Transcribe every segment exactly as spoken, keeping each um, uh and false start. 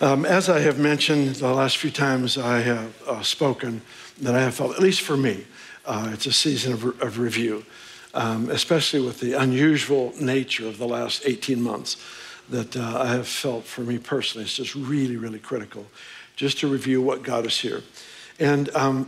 Um, as I have mentioned the last few times I have uh, spoken, that I have felt, at least for me, uh, it's a season of, re- of review, um, especially with the unusual nature of the last eighteen months that uh, I have felt for me personally. It's just really, really critical just to review what got us here. And um,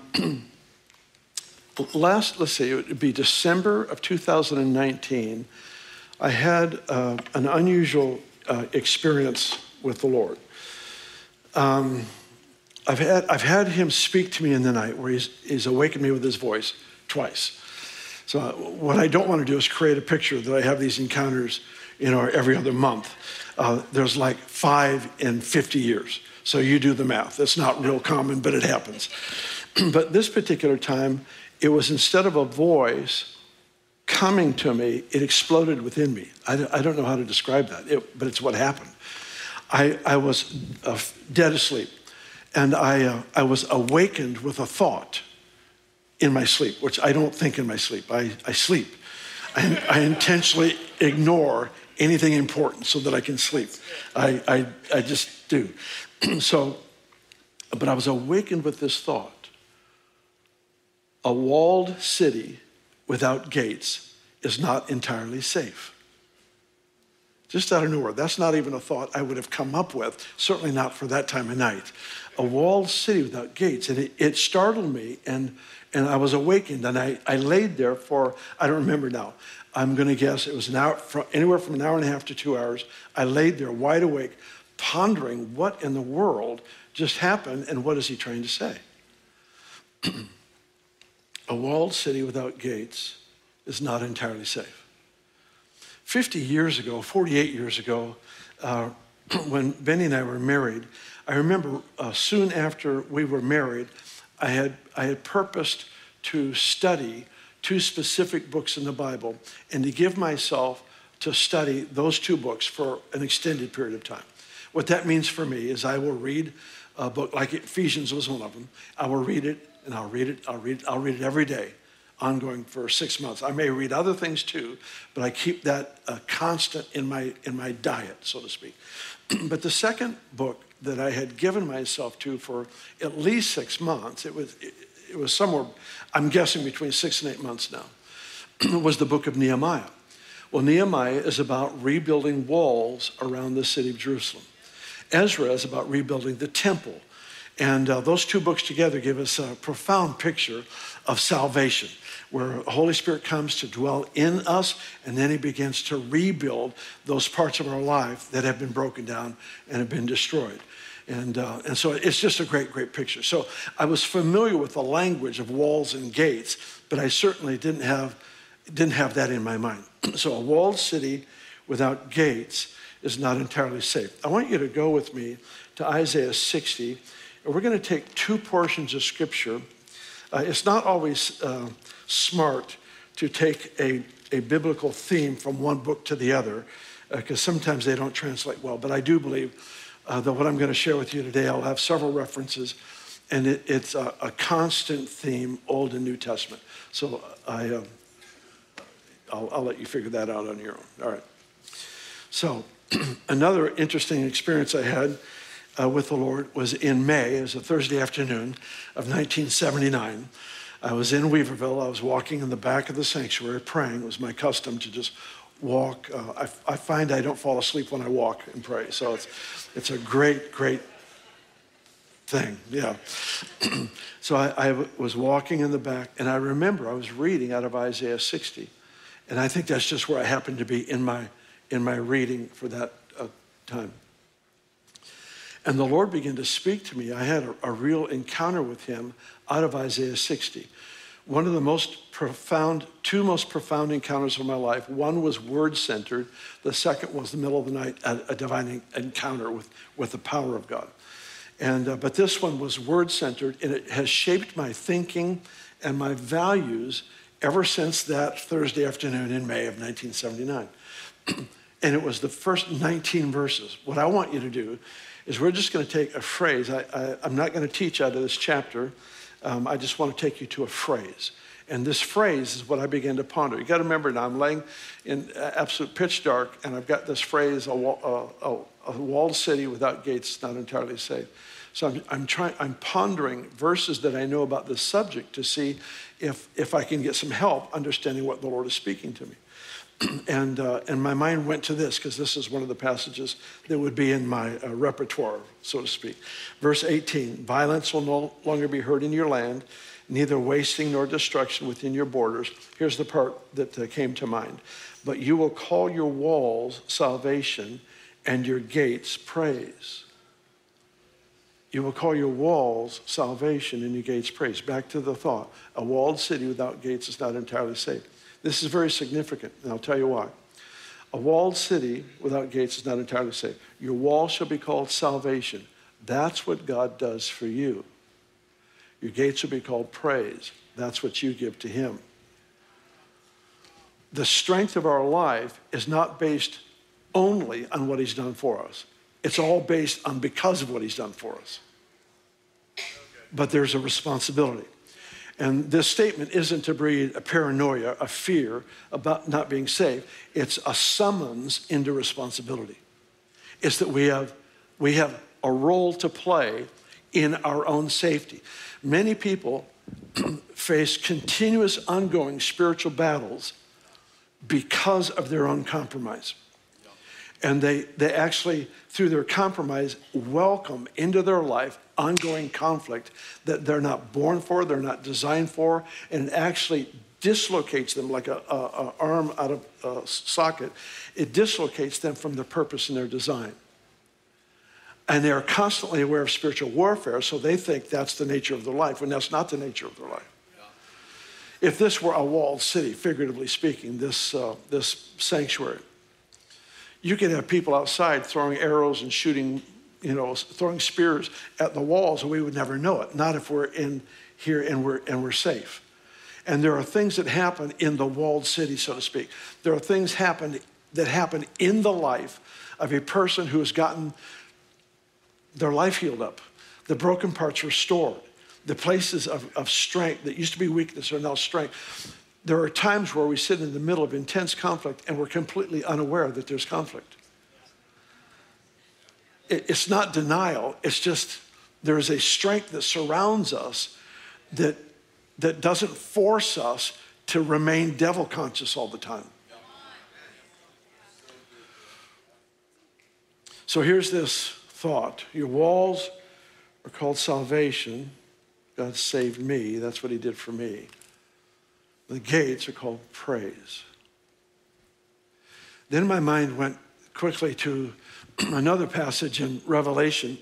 last, let's see, it would be December of two thousand nineteen, I had uh, an unusual uh, experience with the Lord. Um, I've had I've had him speak to me in the night where he's, he's awakened me with his voice twice. So uh, what I don't want to do is create a picture that I have these encounters, you know, every other month. Uh, there's like five in fifty years. So you do the math. It's not real common, but it happens. But this particular time, it was instead of a voice coming to me, it exploded within me. I, I don't know how to describe that, it, but it's what happened. I, I was uh, dead asleep, and I, uh, I was awakened with a thought in my sleep, which I don't think in my sleep. I, I sleep. I, I intentionally ignore anything important so that I can sleep. I, I, I just do. So, but I was awakened with this thought. A walled city without gates is not entirely safe. Just out of nowhere. That's not even a thought I would have come up with, certainly not for that time of night. A walled city without gates. And it, it startled me, and, and I was awakened, and I, I laid there for, I don't remember now, I'm going to guess it was an hour, from, anywhere from an hour and a half to two hours. I laid there wide awake, pondering what in the world just happened, and what is he trying to say? A walled city without gates is not entirely safe. fifty years ago, forty-eight years ago, uh, when Benny and I were married, I remember uh, soon after we were married, I had, I had purposed to study two specific books in the Bible and to give myself to study those two books for an extended period of time. What that means for me is I will read a book, like Ephesians was one of them. I will read it, and I'll read it, I'll read it, I'll read it every day, ongoing for six months. I may read other things too, but I keep that uh, constant in my in my diet, so to speak. But the second book that I had given myself to for at least six months, it was it, it was somewhere, I'm guessing between six and eight months now, was the book of Nehemiah. Well, Nehemiah is about rebuilding walls around the city of Jerusalem. Ezra is about rebuilding the temple. And uh, those two books together give us a profound picture of salvation, where the Holy Spirit comes to dwell in us, and then he begins to rebuild those parts of our life that have been broken down and have been destroyed. And, uh, and so it's just a great, great picture. So I was familiar with the language of walls and gates, but I certainly didn't have, didn't have that in my mind. So a walled city without gates is not entirely safe. I want you to go with me to Isaiah sixty. We're going to take two portions of scripture. Uh, it's not always uh, smart to take a, a biblical theme from one book to the other, because uh, sometimes they don't translate well. But I do believe uh, that what I'm going to share with you today, I'll have several references, and it, it's a, a constant theme, Old and New Testament. So I, uh, I'll, I'll let you figure that out on your own. All right. So another interesting experience I had Uh, with the Lord was in May. It was a Thursday afternoon of nineteen seventy-nine. I was in Weaverville. I was walking in the back of the sanctuary praying. It was my custom to just walk. Uh, I, I find I don't fall asleep when I walk and pray. So it's, it's a great, great thing. Yeah. So I, I was walking in the back, and I remember I was reading out of Isaiah sixty. And I think that's just where I happened to be in my, in my reading for that uh, time. And the Lord began to speak to me. I had a, a real encounter with him out of Isaiah sixty. One of the most profound, two most profound encounters of my life. One was word-centered. The second was the middle of the night, a, a divine encounter with, with the power of God. And uh, but this one was word-centered, and it has shaped my thinking and my values ever since that Thursday afternoon in May of nineteen seventy-nine. And it was the first nineteen verses. What I want you to do is we're just going to take a phrase. I, I, I'm not going to teach out of this chapter. Um, I just want to take you to a phrase. And this phrase is what I began to ponder. You got to remember now, I'm laying in absolute pitch dark, and I've got this phrase, a, wall, a, a walled city without gates is not entirely safe. So I'm, I'm trying, I'm pondering verses that I know about this subject to see if, if I can get some help understanding what the Lord is speaking to me. And, uh, and my mind went to this, because this is one of the passages that would be in my uh, repertoire, so to speak. Verse eighteen, violence will no longer be heard in your land, neither wasting nor destruction within your borders. Here's the part that uh, came to mind. But you will call your walls salvation and your gates praise. You will call your walls salvation and your gates praise. Back to the thought. A walled city without gates is not entirely safe. This is very significant, and I'll tell you why. A walled city without gates is not entirely safe. Your wall shall be called salvation. That's what God does for you. Your gates will be called praise. That's what you give to him. The strength of our life is not based only on what he's done for us. It's all based on because of what he's done for us. But there's a responsibility. And this statement isn't to breed a paranoia, a fear about not being safe. It's a summons into responsibility. It's that we have, we have a role to play in our own safety. Many people face continuous ongoing spiritual battles because of their own compromise. And they, they actually, through their compromise, welcome into their life ongoing conflict that they're not born for, they're not designed for, and it actually dislocates them like a, a, a arm out of a socket. It dislocates them from their purpose and their design. And they're constantly aware of spiritual warfare, so they think that's the nature of their life, when that's not the nature of their life. Yeah. If this were a walled city, figuratively speaking, this, uh, this sanctuary, you could have people outside throwing arrows and shooting, you know, throwing spears at the walls, and we would never know it. Not if we're in here and we're, and we're safe. And there are things that happen in the walled city, so to speak. There are things happen that happen in the life of a person who has gotten their life healed up, the broken parts restored, the places of, of strength that used to be weakness are now strength. There are times where we sit in the middle of intense conflict and we're completely unaware that there's conflict. It, it's not denial, it's just there's a strength that surrounds us that, that doesn't force us to remain devil conscious all the time. So here's this thought. Your walls are called salvation. God saved me. That's what he did for me. The gates are called praise. Then my mind went quickly to another passage in Revelation.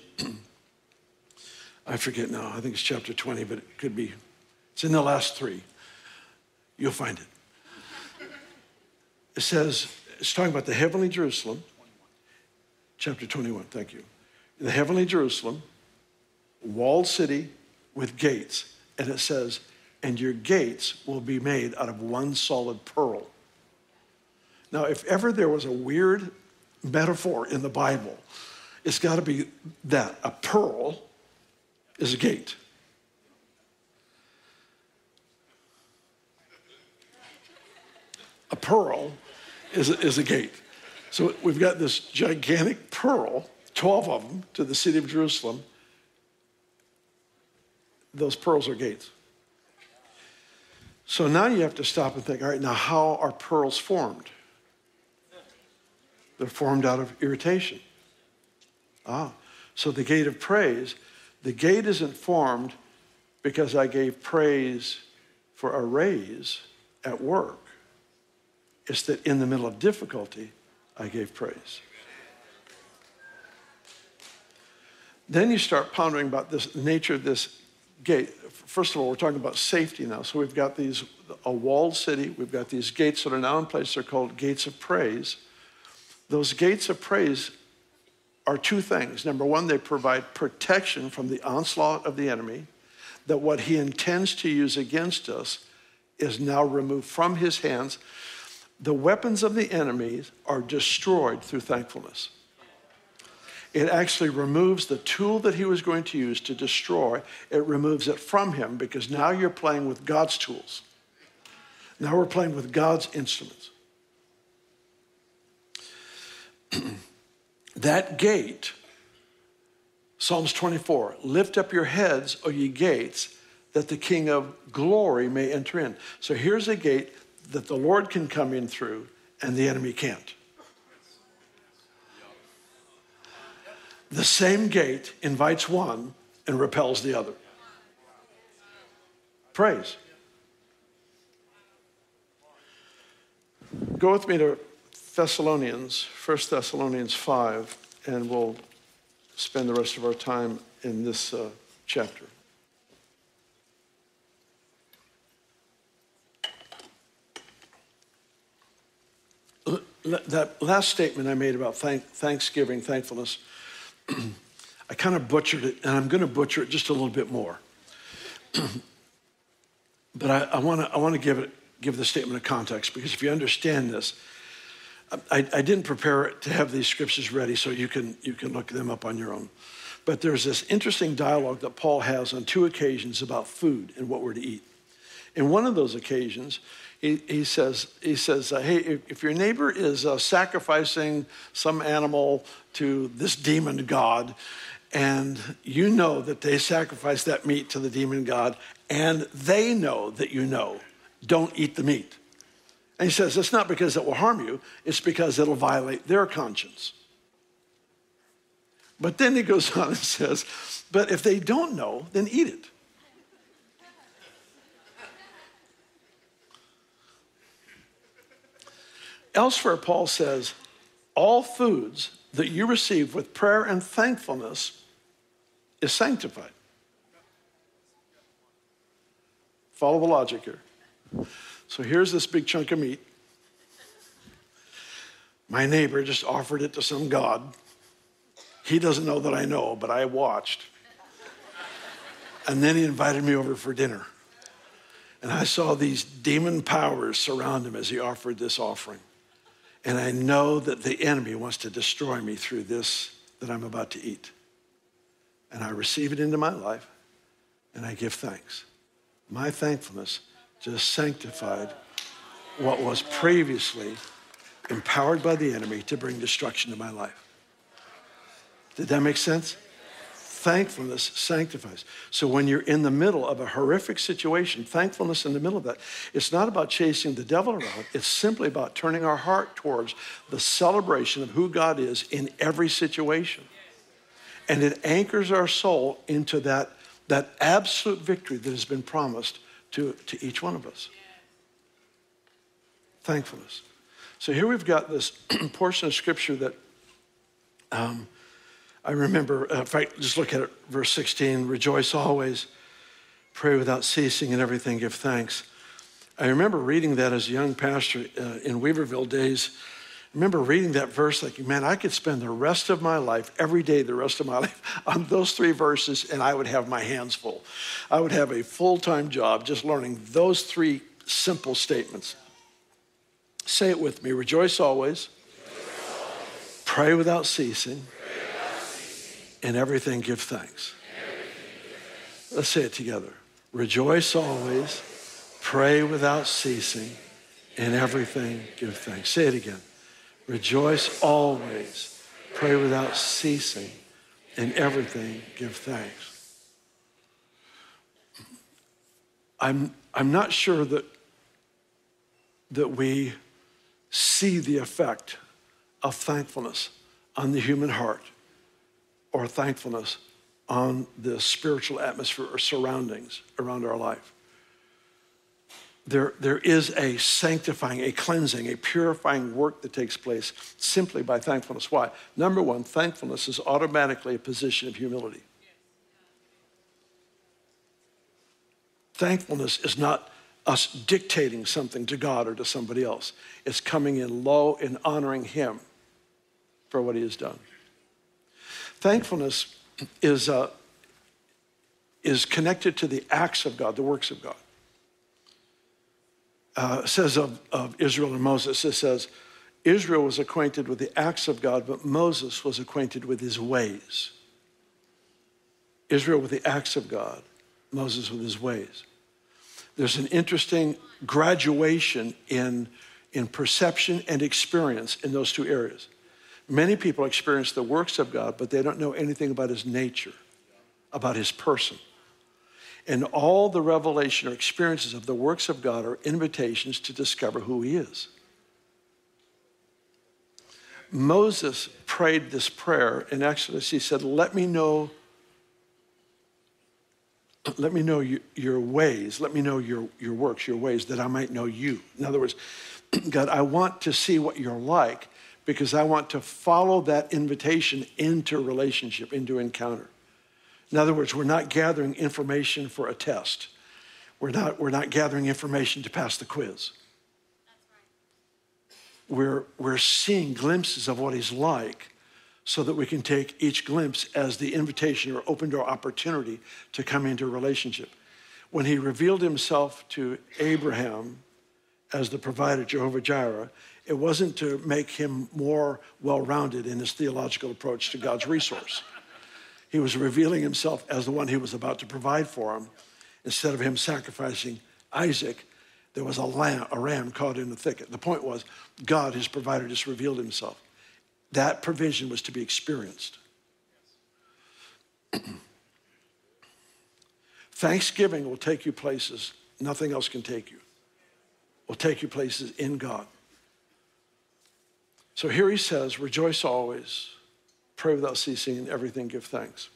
I forget now. I think it's chapter twenty, but it could be. It's in the last three. You'll find it. It says, it's talking about the heavenly Jerusalem. Chapter twenty-one, thank you. The heavenly Jerusalem, walled city with gates. And it says, and your gates will be made out of one solid pearl. Now, if ever there was a weird metaphor in the Bible, it's got to be that. A pearl is a gate. A pearl is a, is a gate. So we've got this gigantic pearl, twelve of them, to the city of Jerusalem. Those pearls are gates. So now you have to stop and think, all right, now how are pearls formed? They're formed out of irritation. Ah, so the gate of praise, the gate isn't formed because I gave praise for a raise at work. It's that in the middle of difficulty, I gave praise. Then you start pondering about this the nature of this gate. First of all, we're talking about safety now. So we've got these, a walled city. We've got these gates that are now in place. They're called gates of praise. Those gates of praise are two things. Number one, they provide protection from the onslaught of the enemy, that what he intends to use against us is now removed from his hands. The weapons of the enemy are destroyed through thankfulness. It actually removes the tool that he was going to use to destroy. It removes it from him because now you're playing with God's tools. Now we're playing with God's instruments. That gate, Psalms twenty-four, lift up your heads, O ye gates, that the King of glory may enter in. So here's a gate that the Lord can come in through and the enemy can't. The same gate invites one and repels the other. Praise. Go with me to Thessalonians, First Thessalonians five, and we'll spend the rest of our time in this uh, chapter. L- that last statement I made about thank- thanksgiving, thankfulness, I kind of butchered it, and I'm going to butcher it just a little bit more. But I, I want to I want to give it give the statement a context, because if you understand this, I, I didn't prepare to have these scriptures ready so you can you can look them up on your own. But there's this interesting dialogue that Paul has on two occasions about food and what we're to eat. In one of those occasions, he, he says, he says, uh, hey, if, if your neighbor is uh, sacrificing some animal to this demon god, and you know that they sacrifice that meat to the demon god, and they know that you know, don't eat the meat. And he says, it's not because it will harm you, it's because it'll violate their conscience. But then he goes on and says, but if they don't know, then eat it. Elsewhere, Paul says, all foods that you receive with prayer and thankfulness is sanctified. Follow the logic here. So here's this big chunk of meat. My neighbor just offered it to some god. He doesn't know that I know, but I watched. And then he invited me over for dinner. And I saw these demon powers surround him as he offered this offering. And I know that the enemy wants to destroy me through this that I'm about to eat. And I receive it into my life, and I give thanks. My thankfulness just sanctified what was previously empowered by the enemy to bring destruction to my life. Did that make sense? Thankfulness sanctifies. So when you're in the middle of a horrific situation, thankfulness in the middle of that, it's not about chasing the devil around. It's simply about turning our heart towards the celebration of who God is in every situation. And it anchors our soul into that, that absolute victory that has been promised to, to each one of us. Thankfulness. So here we've got this portion of scripture that um, I remember, uh, in fact, just look at it, verse sixteen, rejoice always, pray without ceasing, and everything give thanks. I remember reading that as a young pastor uh, in Weaverville days. I remember reading that verse thinking, man, I could spend the rest of my life, every day the rest of my life, on those three verses, and I would have my hands full. I would have a full-time job just learning those three simple statements. Say it with me, rejoice always, rejoice always. Pray without ceasing, in everything give thanks. Let's say it together. Rejoice always, pray without ceasing, in everything give thanks. Say it again. Rejoice always, pray without ceasing, in everything give thanks. I'm, I'm not sure that, that we see the effect of thankfulness on the human heart, or thankfulness on the spiritual atmosphere or surroundings around our life. There, there is a sanctifying, a cleansing, a purifying work that takes place simply by thankfulness. Why? Number one, thankfulness is automatically a position of humility. Thankfulness is not us dictating something to God or to somebody else. It's coming in low and honoring him for what he has done. Thankfulness is, uh, is connected to the acts of God, the works of God. Uh, it says of, of Israel and Moses, it says, Israel was acquainted with the acts of God, but Moses was acquainted with his ways. Israel with the acts of God, Moses with his ways. There's an interesting graduation in, in perception and experience in those two areas. Many people experience the works of God, but they don't know anything about his nature, about his person. And all the revelation or experiences of the works of God are invitations to discover who he is. Moses prayed this prayer in Exodus. He said, let me know, let me know your, your ways. Let me know your, your works, your ways, that I might know you. In other words, God, I want to see what you're like because I want to follow that invitation into relationship, into encounter. In other words, we're not gathering information for a test. We're not, we're not gathering information to pass the quiz. We're, we're seeing glimpses of what he's like so that we can take each glimpse as the invitation or open door opportunity to come into a relationship. When he revealed himself to Abraham as the provider, Jehovah Jireh, it wasn't to make him more well-rounded in his theological approach to God's resource. He was revealing himself as the one he was about to provide for him. Instead of him sacrificing Isaac, there was a lamb, a ram caught in the thicket. The point was, God, his provider, just revealed himself. That provision was to be experienced. Thanksgiving will take you places nothing else can take you. Will take you places in God. So here he says, rejoice always, pray without ceasing, in everything give thanks.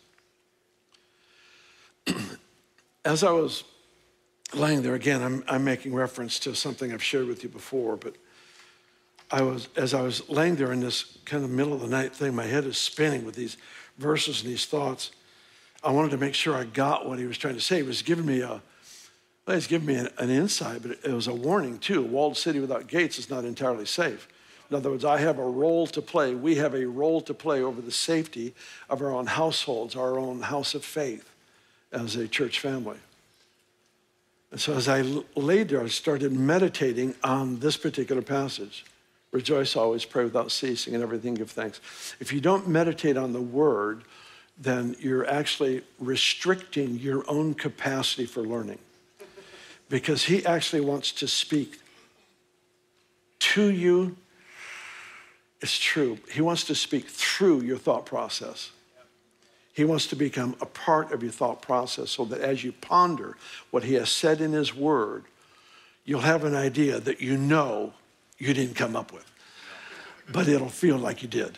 As I was laying there, again, I'm, I'm making reference to something I've shared with you before, but I was, as I was laying there in this kind of middle of the night thing, my head is spinning with these verses and these thoughts. I wanted to make sure I got what he was trying to say. He was giving me a, well, he's giving me an, an insight, but it was a warning too. A walled city without gates is not entirely safe. In other words, I have a role to play. We have a role to play over the safety of our own households, our own house of faith as a church family. And so as I laid there, I started meditating on this particular passage. Rejoice always, pray without ceasing, and everything give thanks. If you don't meditate on the word, then you're actually restricting your own capacity for learning. Because he actually wants to speak to you. It's true. He wants to speak through your thought process. He wants to become a part of your thought process so that as you ponder what he has said in his word, you'll have an idea that you know you didn't come up with, but it'll feel like you did.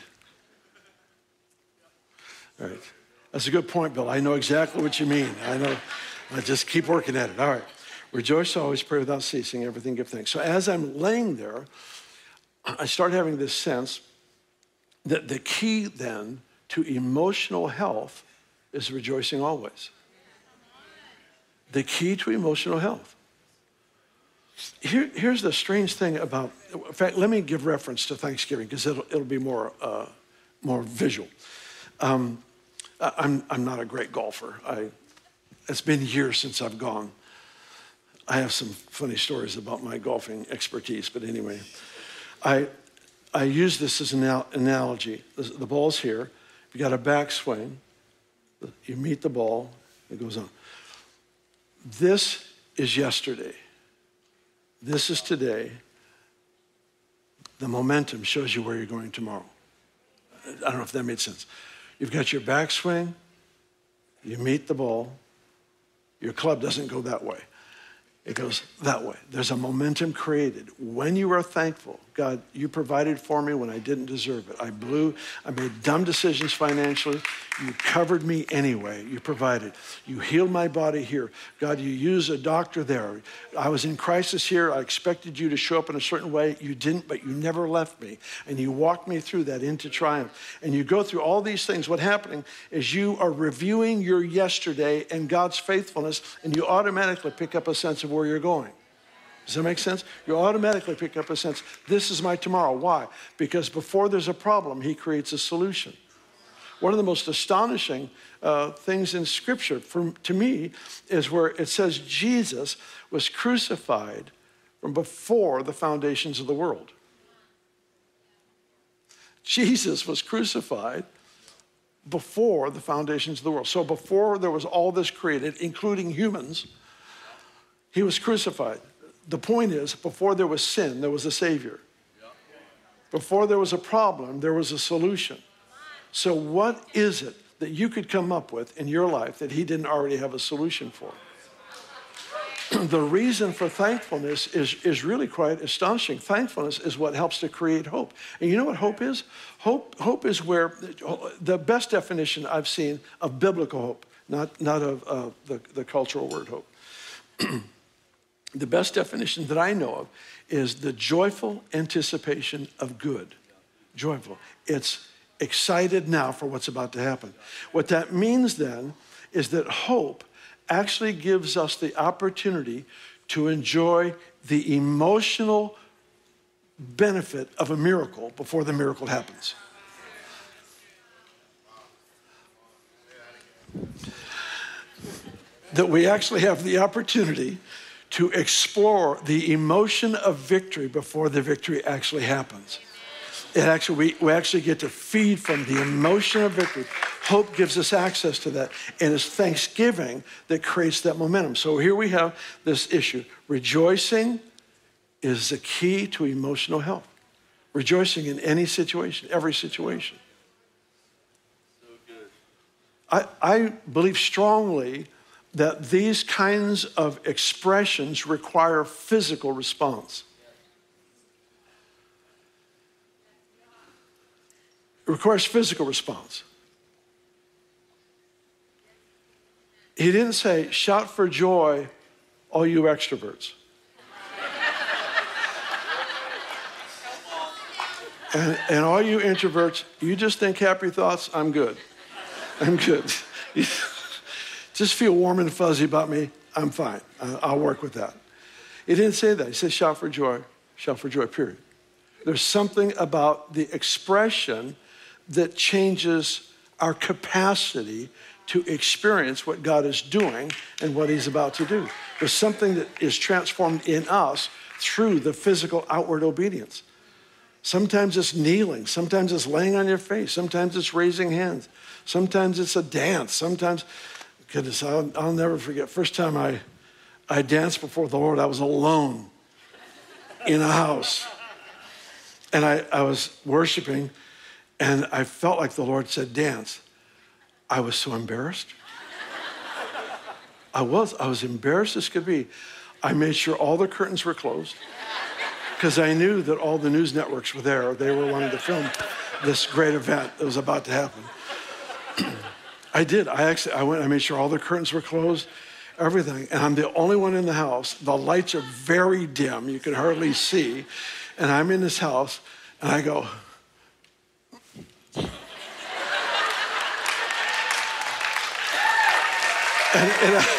All right. That's a good point, Bill. I know exactly what you mean. I know. I just keep working at it. All right. Rejoice always, pray without ceasing, everything give thanks. So as I'm laying there, I start having this sense that the key then to emotional health is rejoicing always. The key to emotional health. Here, here's the strange thing about, in fact, let me give reference to Thanksgiving because it'll, it'll be more, uh, more visual. Um, I'm, I'm not a great golfer. I, it's been years since I've gone. I have some funny stories about my golfing expertise, but anyway. I, I use this as an analogy. The, the ball's here. You got a backswing. You meet the ball. It goes on. This is yesterday. This is today. The momentum shows you where you're going tomorrow. I don't know if that made sense. You've got your backswing. You meet the ball. Your club doesn't go that way. It goes that way. There's a momentum created. When you are thankful, God, you provided for me when I didn't deserve it. I blew, I made dumb decisions financially. You covered me anyway. You provided. You healed my body here. God, you used a doctor there. I was in crisis here. I expected you to show up in a certain way. You didn't, but you never left me. And you walked me through that into triumph. And you go through all these things. What's happening is you are reviewing your yesterday and God's faithfulness, and you automatically pick up a sense of where you're going. Does that make sense? You automatically pick up a sense, this is my tomorrow. Why? Because before there's a problem, he creates a solution. One of the most astonishing uh, things in Scripture, for, to me, is where it says Jesus was crucified from before the foundations of the world. Jesus was crucified before the foundations of the world. So before there was all this created, including humans, He was crucified. The point is, before there was sin, there was a Savior. Before there was a problem, there was a solution. So what is it that you could come up with in your life that he didn't already have a solution for? The reason for thankfulness is, is really quite astonishing. Thankfulness is what helps to create hope. And you know what hope is? Hope, hope is where, the best definition I've seen of biblical hope, not, not of uh, the, the cultural word hope. The best definition that I know of is the joyful anticipation of good. Joyful. It's excited now for what's about to happen. What that means then is that hope actually gives us the opportunity to enjoy the emotional benefit of a miracle before the miracle happens. That we actually have the opportunity to explore the emotion of victory before the victory actually happens. It actually, we, we actually get to feed from the emotion of victory. Hope gives us access to that. And it's thanksgiving that creates that momentum. So here we have this issue. Rejoicing is the key to emotional health. Rejoicing in any situation, every situation. So good. I, I believe strongly that these kinds of expressions require physical response. It requires physical response. He didn't say, shout for joy, all you extroverts. and, and all you introverts, you just think happy thoughts, I'm good. I'm good. Just feel warm and fuzzy about me, I'm fine. I'll work with that. He didn't say that. He said, shout for joy, shout for joy, period. There's something about the expression that changes our capacity to experience what God is doing and what he's about to do. There's something that is transformed in us through the physical outward obedience. Sometimes it's kneeling. Sometimes it's laying on your face. Sometimes it's raising hands. Sometimes it's a dance. Sometimes, goodness, I'll, I'll never forget. First time I, I danced before the Lord, I was alone in a house. And I, I was worshiping, and I felt like the Lord said, dance. I was so embarrassed. I was. I was embarrassed as could be. I made sure all the curtains were closed because I knew that all the news networks were there. They were wanting to film this great event that was about to happen. I did. I actually, I went, I made sure all the curtains were closed, everything. And I'm the only one in the house. The lights are very dim. You can hardly see. And I'm in this house, and I go, And, and I,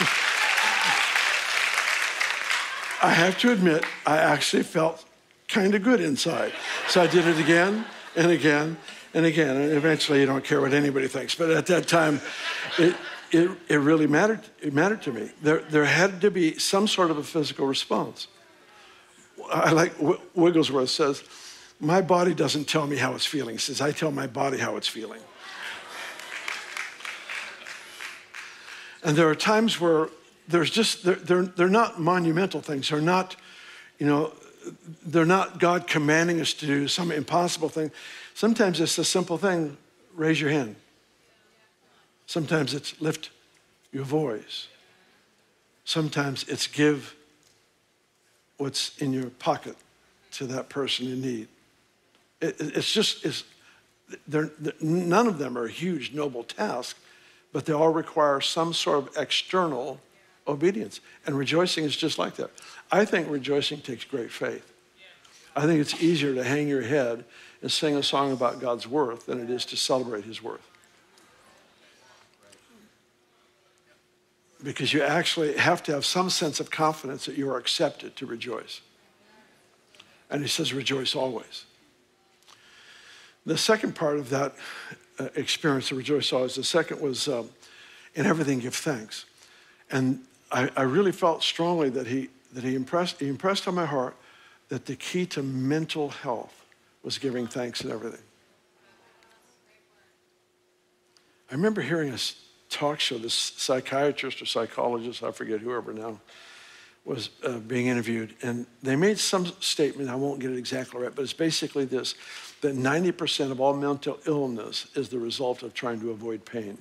I have to admit, I actually felt kind of good inside. So I did it again and again and again. And eventually you don't care what anybody thinks. But at that time, it, it, it really mattered. It mattered to me. There, there had to be some sort of a physical response. I like Wigglesworth says, my body doesn't tell me how it's feeling. He says, I tell my body how it's feeling. And there are times where there's just, they're, they're, they're not monumental things. They're not, you know, they're not God commanding us to do some impossible thing. Sometimes it's a simple thing, raise your hand. Sometimes it's lift your voice. Sometimes it's give what's in your pocket to that person in need. It, it's just, it's, they're, they're, none of them are a huge, noble task, but they all require some sort of external obedience. And rejoicing is just like that. I think rejoicing takes great faith. I think it's easier to hang your head and sing a song about God's worth than it is to celebrate his worth. Because you actually have to have some sense of confidence that you are accepted to rejoice. And he says, rejoice always. The second part of that uh, experience of rejoice always, the second was, um, in everything give thanks. And I, I really felt strongly that he that he impressed, he impressed on my heart that the key to mental health was giving thanks in everything. I remember hearing a talk show, this psychiatrist or psychologist, I forget whoever now, was uh, being interviewed, and they made some statement, I won't get it exactly right, but it's basically this, that ninety percent of all mental illness is the result of trying to avoid pain.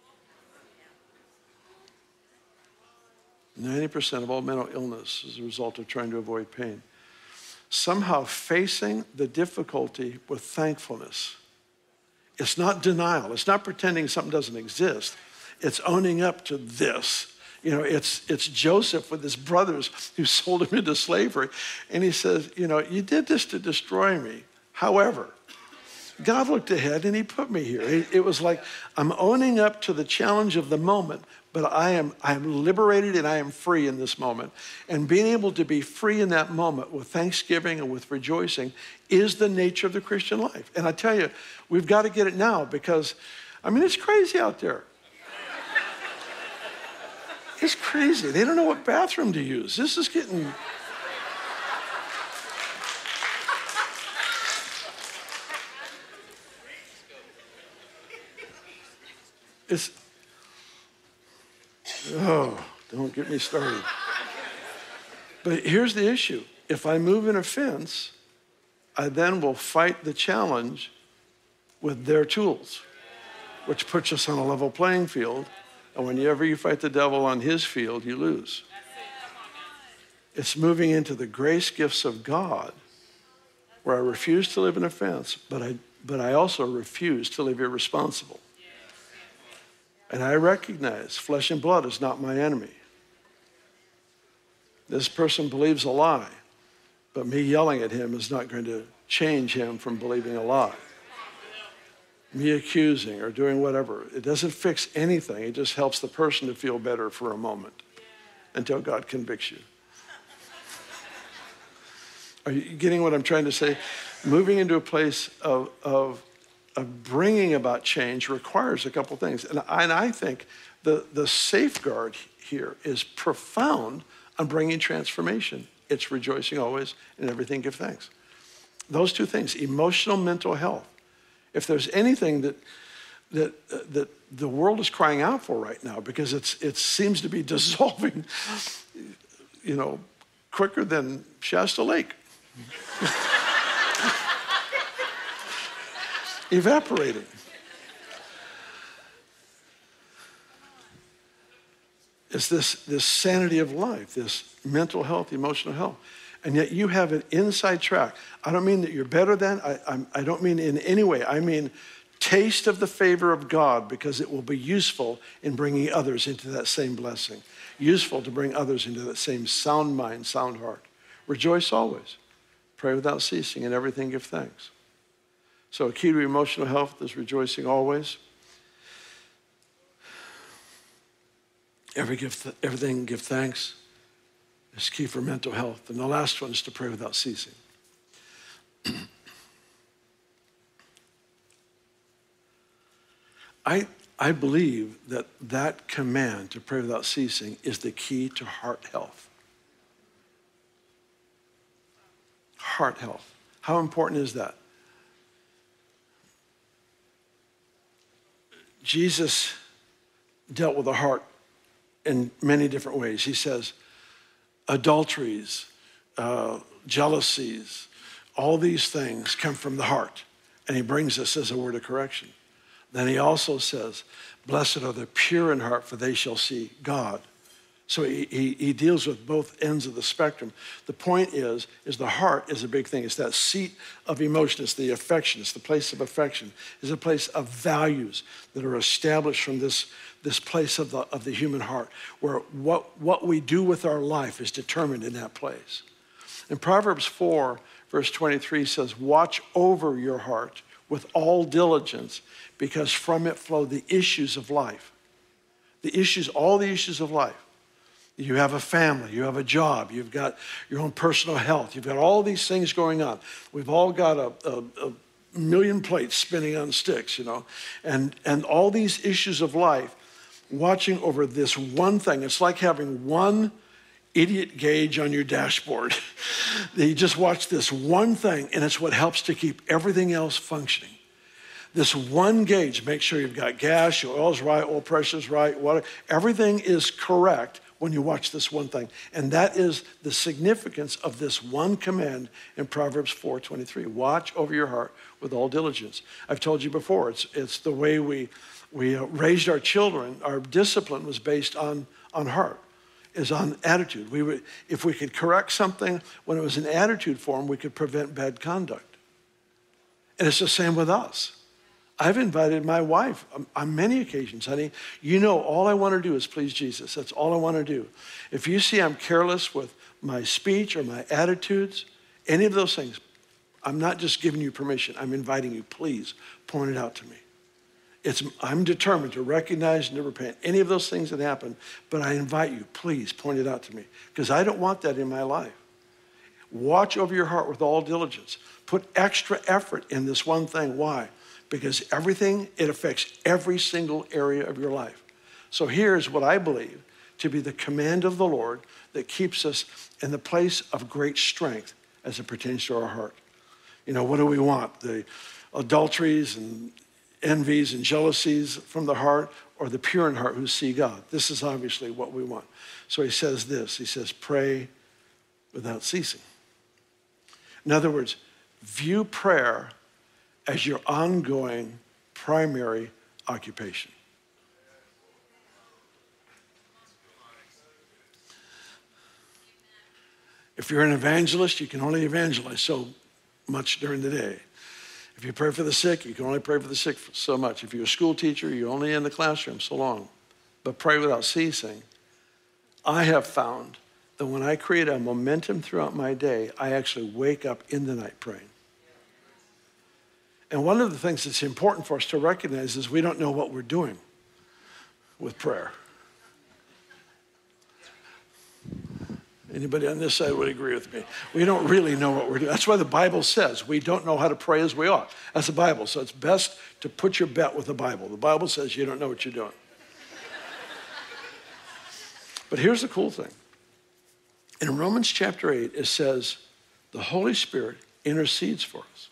ninety percent of all mental illness is a result of trying to avoid pain. Somehow facing the difficulty with thankfulness. It's not denial. It's not pretending something doesn't exist. It's owning up to this. You know, it's it's Joseph with his brothers who sold him into slavery. And he says, you know, you did this to destroy me. However, God looked ahead and he put me here. It, it was like, I'm owning up to the challenge of the moment, but I am I am liberated and I am free in this moment. And being able to be free in that moment with thanksgiving and with rejoicing is the nature of the Christian life. And I tell you, we've got to get it now because, I mean, it's crazy out there. It's crazy. They don't know what bathroom to use. This is getting... It's... Oh, don't get me started. But here's the issue. If I move an offense, I then will fight the challenge with their tools, which puts us on a level playing field. And whenever you fight the devil on his field, you lose. It's moving into the grace gifts of God, where I refuse to live in offense, but I, but I also refuse to live irresponsible. And I recognize flesh and blood is not my enemy. This person believes a lie, but me yelling at him is not going to change him from believing a lie. Me accusing or doing whatever, it doesn't fix anything. It just helps the person to feel better for a moment until God convicts you. Are you getting what I'm trying to say? Moving into a place of, of, of bringing about change requires a couple things. And I, and I think the, the safeguard here is profound on bringing transformation. It's rejoicing always, and everything give thanks. Those two things, emotional, mental health. If there's anything that that uh, that the world is crying out for right now, because it's it seems to be dissolving, you know, quicker than Shasta Lake. Evaporating. It's this, this sanity of life, this mental health, emotional health. And yet you have an inside track. I don't mean that you're better than, I, I'm, I don't mean in any way. I mean taste of the favor of God, because it will be useful in bringing others into that same blessing. Useful to bring others into that same sound mind, sound heart. Rejoice always. Pray without ceasing. In everything give thanks. So a key to emotional health is rejoicing always. Every give th- everything give thanks is key for mental health. And the last one is to pray without ceasing. I, I believe that that command to pray without ceasing is the key to heart health. Heart health. How important is that? Jesus dealt with the heart in many different ways. He says, adulteries, uh, jealousies, all these things come from the heart. And he brings this as a word of correction. Then he also says, blessed are the pure in heart, for they shall see God. So he, he, he deals with both ends of the spectrum. The point is, is the heart is a big thing. It's that seat of emotion. It's the affection. It's the place of affection. It's a place of values that are established from this, this place of the, of the human heart, where what, what we do with our life is determined in that place. And Proverbs four, verse twenty-three says, watch over your heart with all diligence, because from it flow the issues of life. The issues, all the issues of life. You have a family, you have a job, you've got your own personal health, you've got all these things going on. We've all got a, a, a million plates spinning on sticks, you know, and, and all these issues of life, watching over this one thing. It's like having one idiot gauge on your dashboard. You just watch this one thing, and it's what helps to keep everything else functioning. This one gauge, make sure you've got gas, your oil's right, oil pressure's right, water, everything is correct when you watch this one thing. And that is the significance of this one command in Proverbs four twenty-three. Watch over your heart with all diligence. I've told you before, it's, it's the way we, we uh, raised our children. Our discipline was based on, on heart, is on attitude. We would, if we could correct something when it was in attitude form, we could prevent bad conduct. And it's the same with us. I've invited my wife on many occasions, honey, you know all I want to do is please Jesus. That's all I want to do. If you see I'm careless with my speech or my attitudes, any of those things, I'm not just giving you permission. I'm inviting you, please point it out to me. It's, I'm determined to recognize and to repent any of those things that happen, but I invite you, please point it out to me, because I don't want that in my life. Watch over your heart with all diligence. Put extra effort in this one thing. Why? Because everything, it affects every single area of your life. So here's what I believe to be the command of the Lord that keeps us in the place of great strength as it pertains to our heart. You know, what do we want? The adulteries and envies and jealousies from the heart, or the pure in heart who see God? This is obviously what we want. So he says this, he says, pray without ceasing. In other words, view prayer as your ongoing primary occupation. If you're an evangelist, you can only evangelize so much during the day. If you pray for the sick, you can only pray for the sick so much. If you're a school teacher, you're only in the classroom so long. But pray without ceasing. I have found that when I create a momentum throughout my day, I actually wake up in the night praying. And one of the things that's important for us to recognize is we don't know what we're doing with prayer. Anybody on this side would agree with me. We don't really know what we're doing. That's why the Bible says we don't know how to pray as we ought. That's the Bible. So it's best to put your bet with the Bible. The Bible says you don't know what you're doing. But here's the cool thing. In Romans chapter eight, it says the Holy Spirit intercedes for us.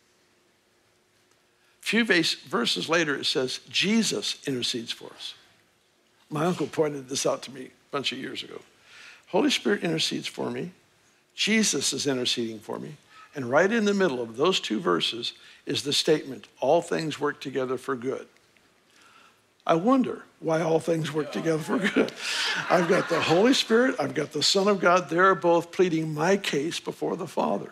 A few verses later, it says Jesus intercedes for us. My uncle pointed this out to me a bunch of years ago. Holy Spirit intercedes for me. Jesus is interceding for me. And right in the middle of those two verses is the statement, all things work together for good. I wonder why all things work together for good. I've got the Holy Spirit, I've got the Son of God. They're both pleading my case before the Father.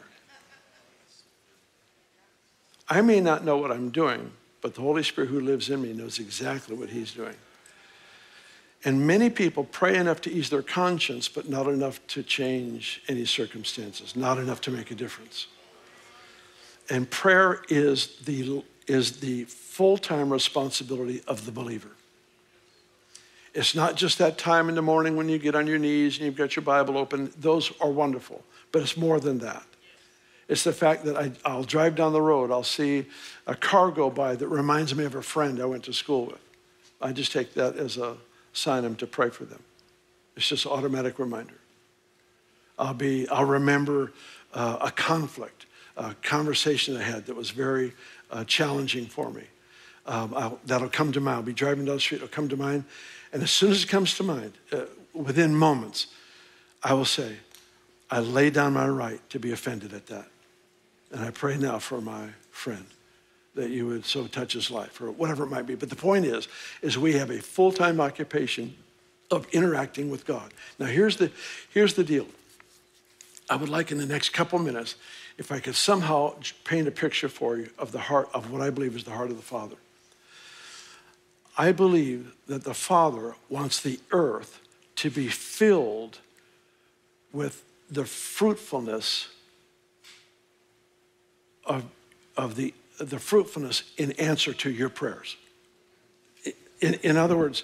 I may not know what I'm doing, but the Holy Spirit who lives in me knows exactly what he's doing. And many people pray enough to ease their conscience, but not enough to change any circumstances, not enough to make a difference. And prayer is the, is the full-time responsibility of the believer. It's not just that time in the morning when you get on your knees and you've got your Bible open. Those are wonderful, but it's more than that. It's the fact that I, I'll drive down the road, I'll see a car go by that reminds me of a friend I went to school with. I just take that as a sign I'm to pray for them. It's just an automatic reminder. I'll be, I'll remember uh, a conflict, a conversation I had that was very uh, challenging for me. Um, I'll, that'll come to mind. I'll be driving down the street, it'll come to mind. And as soon as it comes to mind, uh, within moments, I will say, I lay down my right to be offended at that. And I pray now for my friend that you would so touch his life or whatever it might be. But the point is, is we have a full-time occupation of interacting with God. Now here's the, here's the deal. I would like in the next couple minutes, if I could somehow paint a picture for you of the heart of what I believe is the heart of the Father. I believe that the Father wants the earth to be filled with the fruitfulness of, of the, the fruitfulness in answer to your prayers. In, in other words,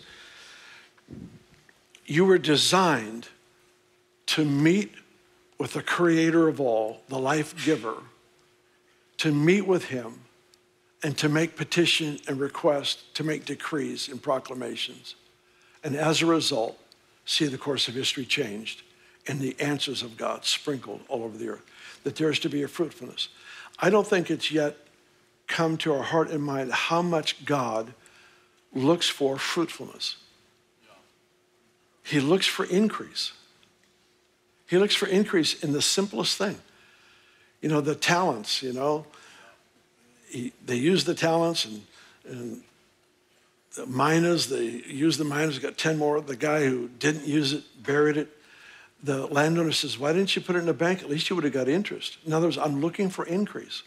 you were designed to meet with the creator of all, the life giver, to meet with him and to make petition and request, to make decrees and proclamations. And as a result, see the course of history changed and the answers of God sprinkled all over the earth, that there is to be a fruitfulness. I don't think it's yet come to our heart and mind how much God looks for fruitfulness. He looks for increase. He looks for increase in the simplest thing. You know, the talents, you know. He, they use the talents, and, and the minas, they use the minas, got ten more. The guy who didn't use it buried it. The landowner says, why didn't you put it in a bank? At least you would have got interest. In other words, I'm looking for increase.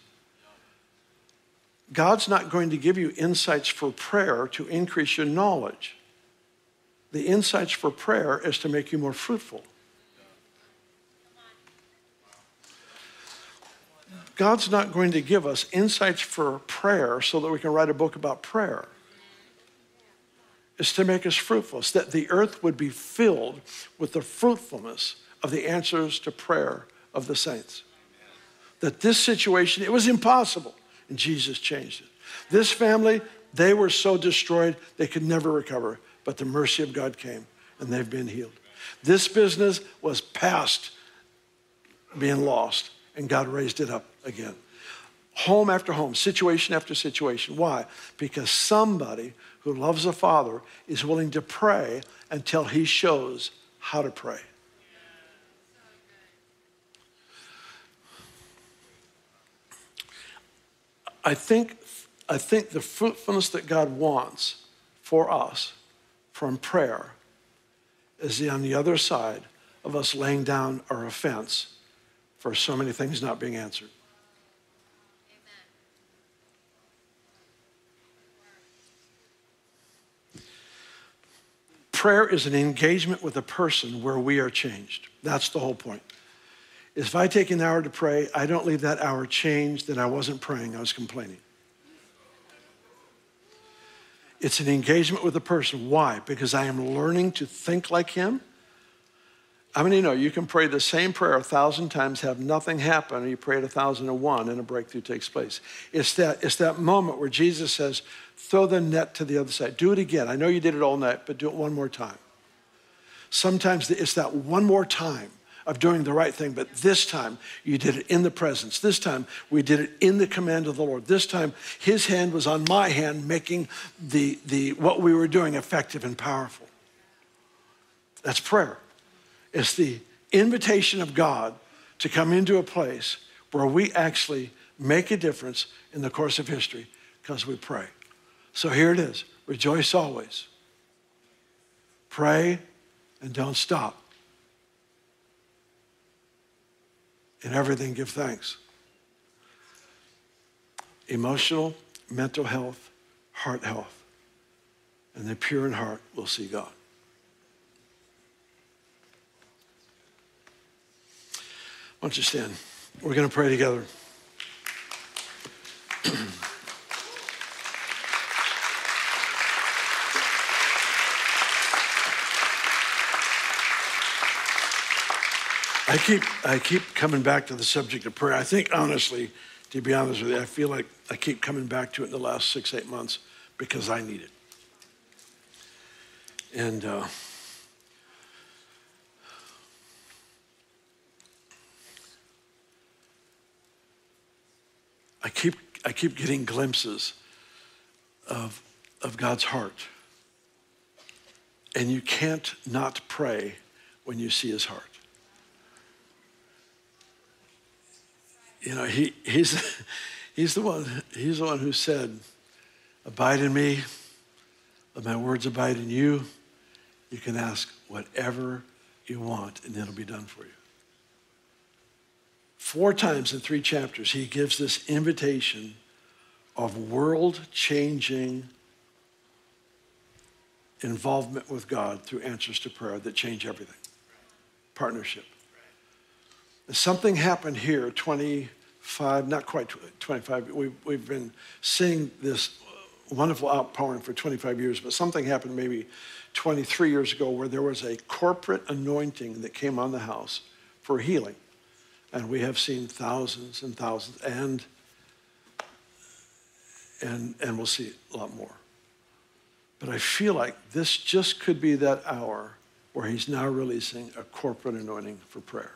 God's not going to give you insights for prayer to increase your knowledge. The insights for prayer is to make you more fruitful. God's not going to give us insights for prayer so that we can write a book about prayer. It's to make us fruitful. It's that the earth would be filled with the fruitfulness of the answers to prayer of the saints. That this situation, it was impossible, and Jesus changed it. This family, they were so destroyed, they could never recover, but the mercy of God came, and they've been healed. This business was past being lost, and God raised it up again. Home after home, situation after situation. Why? Because somebody who loves the Father is willing to pray until he shows how to pray. I think, I think the fruitfulness that God wants for us from prayer is on the other side of us laying down our offense for so many things not being answered. Prayer is an engagement with a person where we are changed. That's the whole point. If I take an hour to pray, I don't leave that hour changed, then I wasn't praying, I was complaining. It's an engagement with a person. Why? Because I am learning to think like him. How many know you can pray the same prayer a thousand times, have nothing happen, or you pray it a thousand and one and a breakthrough takes place? It's that, it's that moment where Jesus says, throw the net to the other side. Do it again. I know you did it all night, but do it one more time. Sometimes it's that one more time of doing the right thing, but this time you did it in the presence. This time we did it in the command of the Lord. This time his hand was on my hand, making the, the what we were doing effective and powerful. That's prayer. It's the invitation of God to come into a place where we actually make a difference in the course of history because we pray. So here it is. Rejoice always. Pray and don't stop. In everything, give thanks. Emotional, mental health, heart health. And the pure in heart will see God. Why don't you stand? We're going to pray together. I keep I keep coming back to the subject of prayer. I think, honestly, to be honest with you, I feel like I keep coming back to it in the last six, eight months because I need it. And uh, I keep I keep getting glimpses of of God's heart. And you can't not pray when you see his heart. You know, he, he's, he's, the one, he's the one who said, abide in me, let my words abide in you. You can ask whatever you want, and it'll be done for you. Four times in three chapters, he gives this invitation of world-changing involvement with God through answers to prayer that change everything. Partnership. Something happened here, twenty-five, not quite twenty-five, we've, we've been seeing this wonderful outpouring for twenty-five years, but something happened maybe twenty-three years ago where there was a corporate anointing that came on the house for healing. And we have seen thousands and thousands, and, and, and we'll see a lot more. But I feel like this just could be that hour where he's now releasing a corporate anointing for prayer.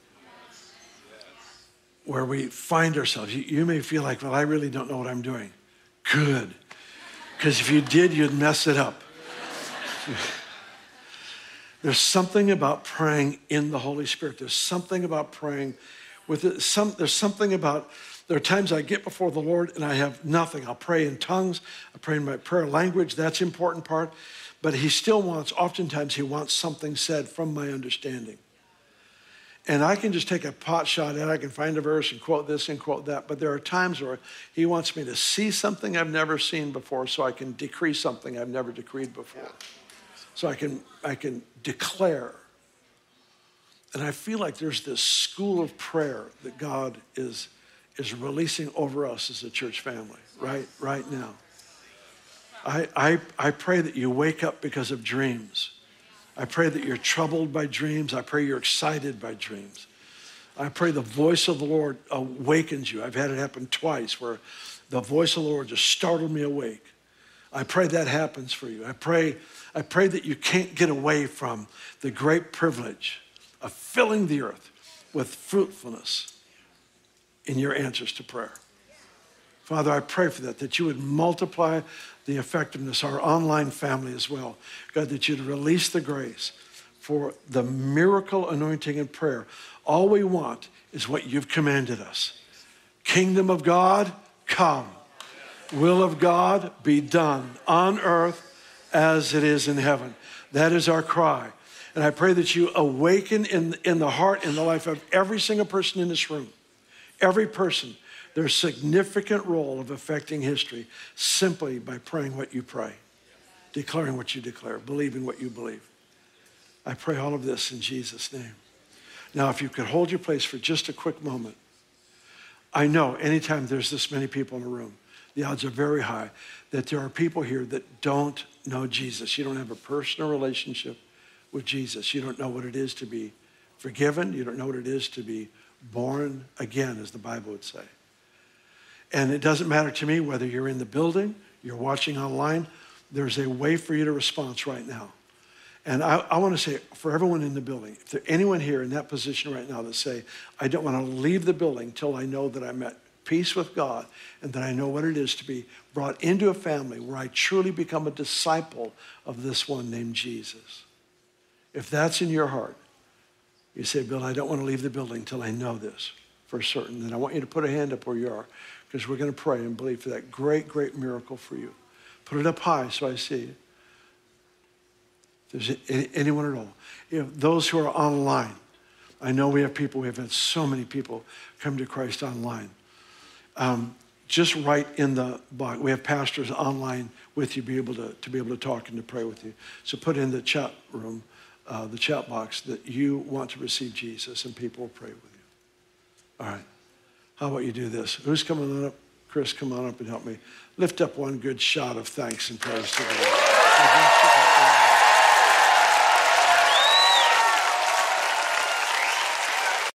Where we find ourselves. You, you may feel like, well, I really don't know what I'm doing. Good. Because if you did, you'd mess it up. There's something about praying in the Holy Spirit. There's something about praying with it. Some, there's something about, there are times I get before the Lord and I have nothing. I'll pray in tongues. I pray in my prayer language. That's the important part. But he still wants, oftentimes he wants something said from my understanding. And I can just take a pot shot at it. I can find a verse and quote this and quote that. But there are times where he wants me to see something I've never seen before so I can decree something I've never decreed before. So I can, I can declare. And I feel like there's this school of prayer that God is, is releasing over us as a church family right, right now. I, I, I pray that you wake up because of dreams. I pray that you're troubled by dreams. I pray you're excited by dreams. I pray the voice of the Lord awakens you. I've had it happen twice where the voice of the Lord just startled me awake. I pray that happens for you. I pray, I pray that you can't get away from the great privilege of filling the earth with fruitfulness in your answers to prayer. Father, I pray for that, that you would multiply the effectiveness, our online family as well. God, that you'd release the grace for the miracle anointing in prayer. All we want is what you've commanded us. Kingdom of God, come. Will of God be done on earth as it is in heaven. That is our cry. And I pray that you awaken in, in the heart and the life of every single person in this room, every person, their significant role of affecting history simply by praying what you pray, declaring what you declare, believing what you believe. I pray all of this in Jesus' name. Now, if you could hold your place for just a quick moment. I know anytime there's this many people in a room, the odds are very high that there are people here that don't know Jesus. You don't have a personal relationship with Jesus. You don't know what it is to be forgiven. You don't know what it is to be born again, as the Bible would say. And it doesn't matter to me whether you're in the building, you're watching online, there's a way for you to respond right now. And I, I want to say for everyone in the building, if there's anyone here in that position right now that say, I don't want to leave the building till I know that I'm at peace with God and that I know what it is to be brought into a family where I truly become a disciple of this one named Jesus. If that's in your heart, you say, Bill, I don't want to leave the building till I know this for certain. Then I want you to put a hand up where you are, because we're going to pray and believe for that great, great miracle for you. Put it up high so I see it. If there's anyone at all. You know, those who are online, I know we have people, we have had so many people come to Christ online. Um, just write in the box. We have pastors online with you, be able to, to be able to talk and to pray with you. So put in the chat room, uh, the chat box, that you want to receive Jesus, and people will pray with you. All right. How about you do this? Who's coming on up? Chris, come on up and help me. Lift up one good shout of thanks and praise to the Lord.